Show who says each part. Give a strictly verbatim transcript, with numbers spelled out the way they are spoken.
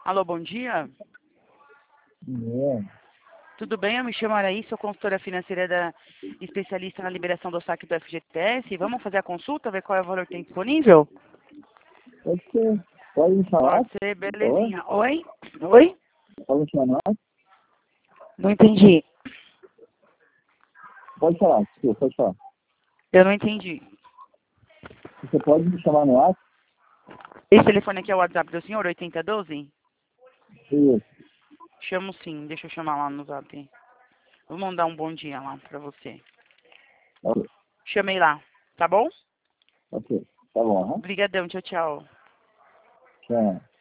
Speaker 1: Alô, bom dia.
Speaker 2: É.
Speaker 1: Tudo bem? Eu me chamo Araí, sou consultora financeira da especialista na liberação do saque do F G T S. Vamos fazer a consulta, ver qual é o valor que tem disponível?
Speaker 2: Pode ser. Pode me falar,
Speaker 1: Pode ser,
Speaker 2: por favor?
Speaker 1: belezinha. Oi? Oi?
Speaker 2: Pode me chamar no WhatsApp?
Speaker 1: Não entendi.
Speaker 2: Pode falar, desculpa, pode falar.
Speaker 1: Eu não entendi.
Speaker 2: Você pode me chamar no WhatsApp?
Speaker 1: Esse telefone aqui é o WhatsApp do senhor, oitenta e dois?
Speaker 2: Isso.
Speaker 1: Chamo sim, deixa eu chamar lá no Zap. Vou mandar um bom dia lá pra você.
Speaker 2: Ok,
Speaker 1: Chamei lá, tá bom?
Speaker 2: ok. Tá bom, né?
Speaker 1: Obrigadão, tchau, tchau.
Speaker 2: Tchau.